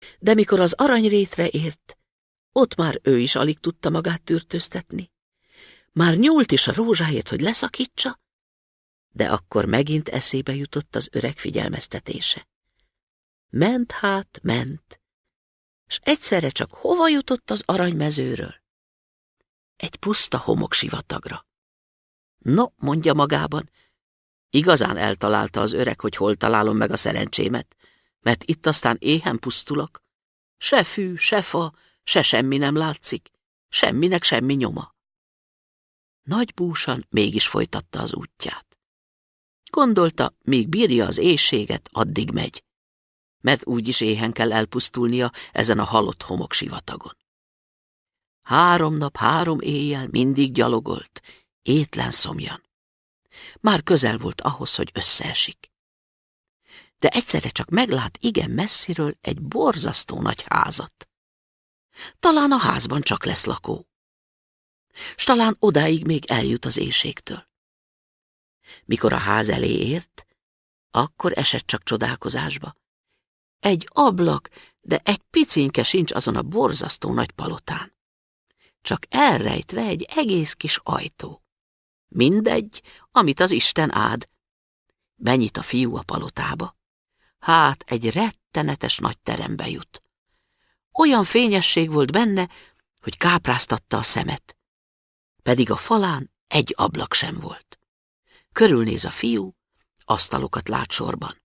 De mikor az aranyrétre ért, ott már ő is alig tudta magát tűrtőztetni. Már nyúlt is a rózsáért, hogy leszakítsa, de akkor megint eszébe jutott az öreg figyelmeztetése. Ment hát, ment, s egyszerre csak hova jutott az aranymezőről? Egy puszta homoksivatagra. No, mondja magában, igazán eltalálta az öreg, hogy hol találom meg a szerencsémet, mert itt aztán éhen pusztulok. Se fű, se fa, se semmi nem látszik, semminek semmi nyoma. Nagy búsan mégis folytatta az útját. Gondolta, míg bírja az éhséget, addig megy, mert úgyis éhen kell elpusztulnia ezen a halott homoksivatagon. 3 nap, 3 éjjel mindig gyalogolt, étlen szomjan. Már közel volt ahhoz, hogy összeesik. De egyszerre csak meglát igen messziről egy borzasztó nagy házat. Talán a házban csak lesz lakó. S talán odáig még eljut az éhségtől. Mikor a ház elé ért, akkor esett csak csodálkozásba. Egy ablak, de egy picinke sincs azon a borzasztó nagy palotán. Csak elrejtve egy egész kis ajtó. Mindegy, amit az Isten áld. Benyit a fiú a palotába. Hát egy rettenetes nagy terembe jut. Olyan fényesség volt benne, hogy kápráztatta a szemet. Pedig a falán egy ablak sem volt. Körülnéz a fiú, asztalokat lát sorban.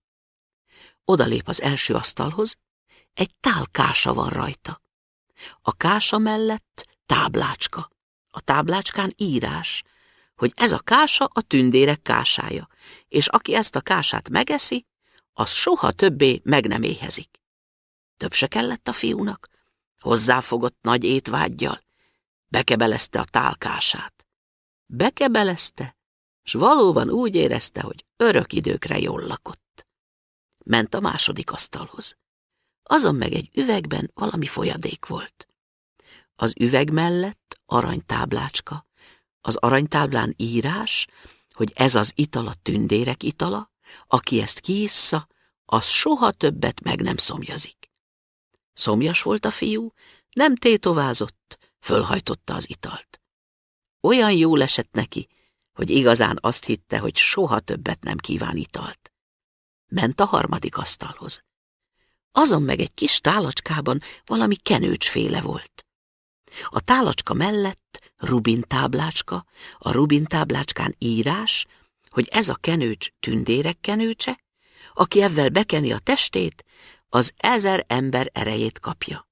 Odalép az első asztalhoz, egy tál kása van rajta. A kása mellett táblácska. A táblácskán írás, hogy ez a kása a tündérek kásája, és aki ezt a kását megeszi, az soha többé meg nem éhezik. Több se kellett a fiúnak, hozzáfogott nagy étvággyal, bekebelezte a tálkását. Bekebelezte, s valóban úgy érezte, hogy örök időkre jól lakott. Ment a második asztalhoz. Azon meg egy üvegben valami folyadék volt. Az üveg mellett aranytáblácska, az aranytáblán írás, hogy ez az ital a tündérek itala, aki ezt kiissza, az soha többet meg nem szomjazik. Szomjas volt a fiú, nem tétovázott, fölhajtotta az italt. Olyan jól esett neki, hogy igazán azt hitte, hogy soha többet nem kíván italt. Ment a harmadik asztalhoz. Azon meg egy kis tálacskában valami kenőcsféle volt. A tálacska mellett rubintáblácska, a rubintáblácskán írás, hogy ez a kenőcs tündérek kenőcse, aki evvel bekeni a testét, az 1000 ember erejét kapja.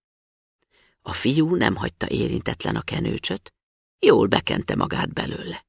A fiú nem hagyta érintetlen a kenőcsöt, jól bekente magát belőle.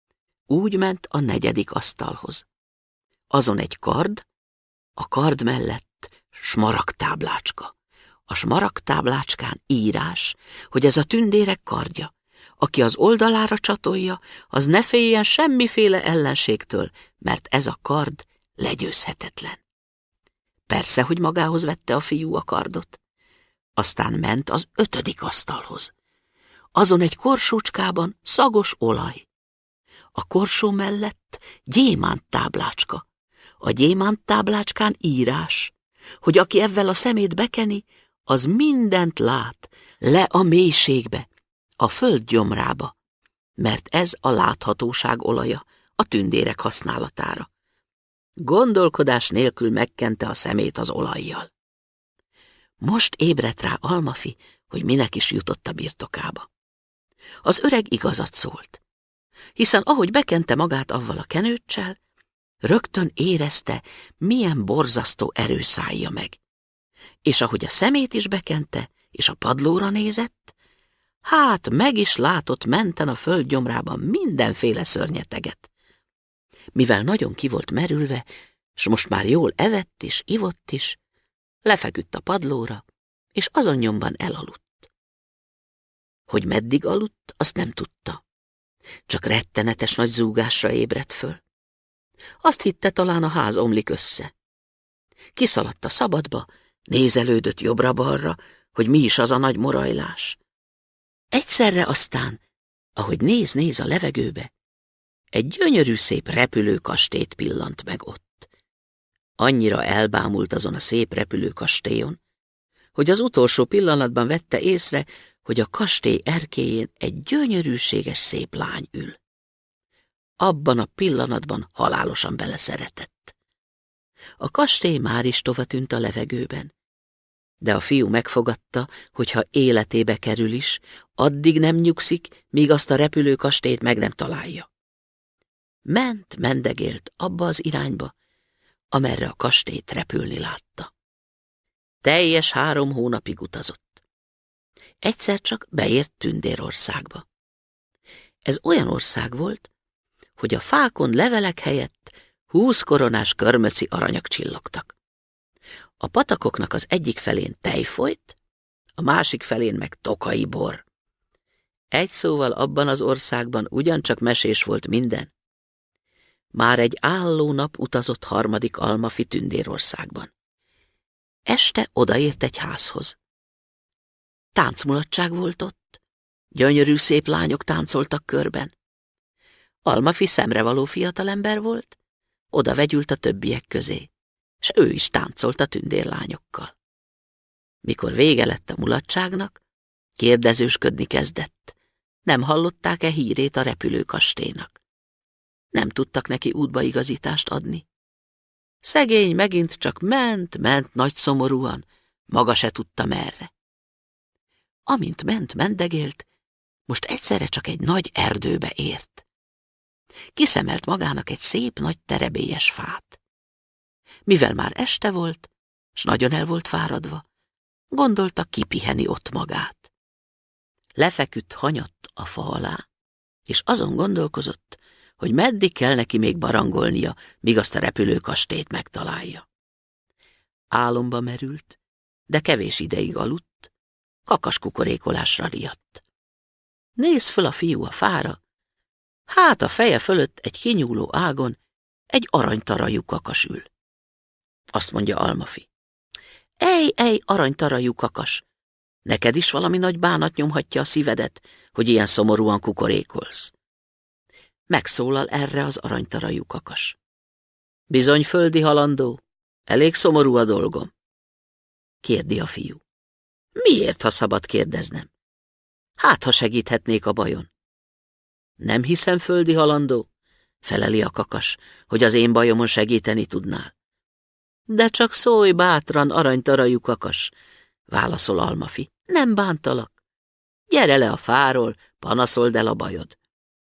Úgy ment a negyedik asztalhoz. Azon egy kard, a kard mellett smaragdtáblácska. A smaragdtáblácskán írás, hogy ez a tündérek kardja. Aki az oldalára csatolja, az ne féljen semmiféle ellenségtől, mert ez a kard legyőzhetetlen. Persze, hogy magához vette a fiú a kardot. Aztán ment az 5. asztalhoz. Azon egy korsócskában szagos olaj. A korsó mellett gyémánttáblácska. A gyémánttáblácskán írás, hogy aki evvel a szemét bekeni, az mindent lát, le a mélységbe, a föld gyomrába, mert ez a láthatóság olaja a tündérek használatára. Gondolkodás nélkül megkente a szemét az olajjal. Most ébredt rá Almafi, hogy minek is jutott a birtokába. Az öreg igazat szólt, hiszen ahogy bekente magát avval a kenőccsel, rögtön érezte, milyen borzasztó erő szállja meg. És ahogy a szemét is bekente, és a padlóra nézett, hát meg is látott menten a földgyomrában mindenféle szörnyeteget. Mivel nagyon ki volt merülve, s most már jól evett is, ivott is, lefeküdt a padlóra, és azon nyomban elaludt. Hogy meddig aludt, azt nem tudta. Csak rettenetes nagy zúgásra ébredt föl. Azt hitte, talán a ház omlik össze. Kiszaladt a szabadba, nézelődött jobbra-balra, hogy mi is az a nagy morajlás. Egyszerre aztán, ahogy néz a levegőbe, egy gyönyörű szép repülőkastélyt pillant meg ott. Annyira elbámult azon a szép repülőkastélyon, hogy az utolsó pillanatban vette észre, hogy a kastély erkélyén egy gyönyörűséges szép lány ül. Abban a pillanatban halálosan beleszeretett. A kastély máris tovatűnt a levegőben, de a fiú megfogadta, hogy ha életébe kerül is, addig nem nyugszik, míg azt a repülő kastélyt meg nem találja. Mendegélt abba az irányba, amerre a kastélyt repülni látta. Teljes 3 hónapig utazott. Egyszer csak beért Tündérországba. Ez olyan ország volt, hogy a fákon levelek helyett 20 koronás körmöci aranyak csillogtak. A patakoknak az egyik felén tej folyt, a másik felén meg tokai bor. Egy szóval abban az országban ugyancsak mesés volt minden. Már egy álló nap utazott 3. Almafi Tündérországban. Este odaért egy házhoz. Táncmulatság volt ott, gyönyörű szép lányok táncoltak körben. Almafi szemrevaló fiatalember volt, oda vegyült a többiek közé, s ő is táncolt a tündérlányokkal. Mikor vége lett a mulatságnak, kérdezősködni kezdett. Nem hallották-e hírét a repülőkastélynak? Nem tudtak neki útbaigazítást adni. Szegény megint csak ment nagy szomorúan, maga se tudta merre. Amint mendegélt, most egyszerre csak egy nagy erdőbe ért. Kiszemelt magának egy szép nagy terebélyes fát. Mivel már este volt, s nagyon el volt fáradva, gondolta, kipiheni ott magát. Lefeküdt hanyatt a fa alá, és azon gondolkozott, hogy meddig kell neki még barangolnia, míg azt a repülőkastélyt megtalálja. Álomba merült, de kevés ideig aludt, kakaskukorékolásra riadt. Néz föl a fiú a fára, hát a feje fölött egy kinyúló ágon egy aranytarajú kakas ül. Azt mondja Almafi: Ej, aranytarajú kakas, neked is valami nagy bánat nyomhatja a szívedet, hogy ilyen szomorúan kukorékolsz. Megszólal erre az aranytarajú kakas: Bizony, földi halandó, elég szomorú a dolgom. Kérdi a fiú: Miért, ha szabad kérdeznem? Hát, ha segíthetnék a bajon. Nem hiszem, földi halandó, feleli a kakas, hogy az én bajomon segíteni tudnál. De csak szólj bátran, aranytarajú kakas, válaszol Almafi, nem bántalak. Gyere le a fáról, panaszold el a bajod.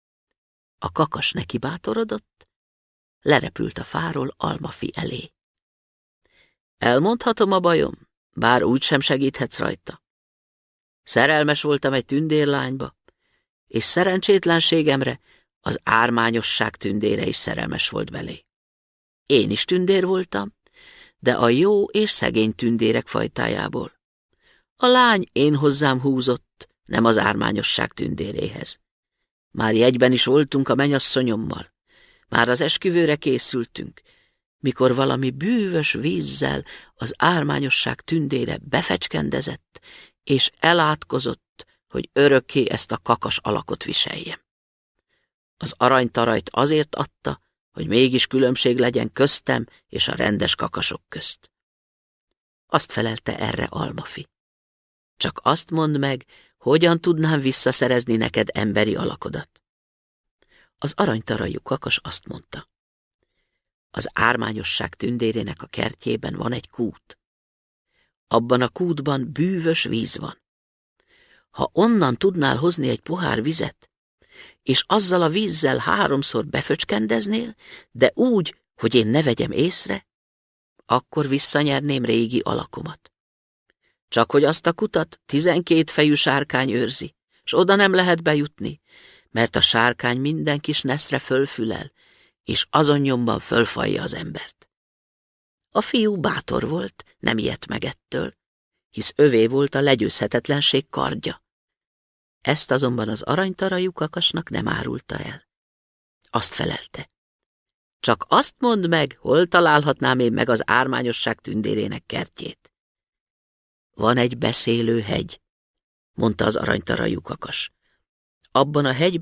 A kakas neki bátorodott, lerepült a fáról Almafi elé. Elmondhatom a bajom, bár úgy sem segíthetsz rajta. Szerelmes voltam egy tündérlányba, és szerencsétlenségemre az ármányosság tündére is szerelmes volt belé. Én is tündér voltam, de a jó és szegény tündérek fajtájából. A lány én hozzám húzott, nem az ármányosság tündéréhez. Már jegyben is voltunk a mennyasszonyommal, már az esküvőre készültünk, mikor valami bűvös vízzel az ármányosság tündére befecskendezett, és elátkozott, hogy örökké ezt a kakas alakot viseljem. Az aranytarajt azért adta, hogy mégis különbség legyen köztem és a rendes kakasok közt. Azt felelte erre Almafi: Csak azt mondd meg, hogyan tudnám visszaszerezni neked emberi alakodat. Az aranytarajú kakas azt mondta: Az ármányosság tündérének a kertjében van egy kút. Abban a kútban bűvös víz van. Ha onnan tudnál hozni egy pohár vizet, és azzal a vízzel 3-szor beföcskendeznél, de úgy, hogy én ne vegyem észre, akkor visszanyerném régi alakomat. Csak hogy azt a kutat 12 fejű sárkány őrzi, s oda nem lehet bejutni, mert a sárkány minden kis neszre fölfülel, és azon nyomban fölfalja az embert. A fiú bátor volt, nem ijedt meg ettől, hisz övé volt a legyőzhetetlenség kardja. Ezt azonban az aranytarajú kakasnak nem árulta el. Azt felelte: Csak azt mondd meg, hol találhatnám én meg az ármányosság tündérének kertjét. Van egy beszélő hegy, mondta az aranytarajú kakas. Abban a hegyben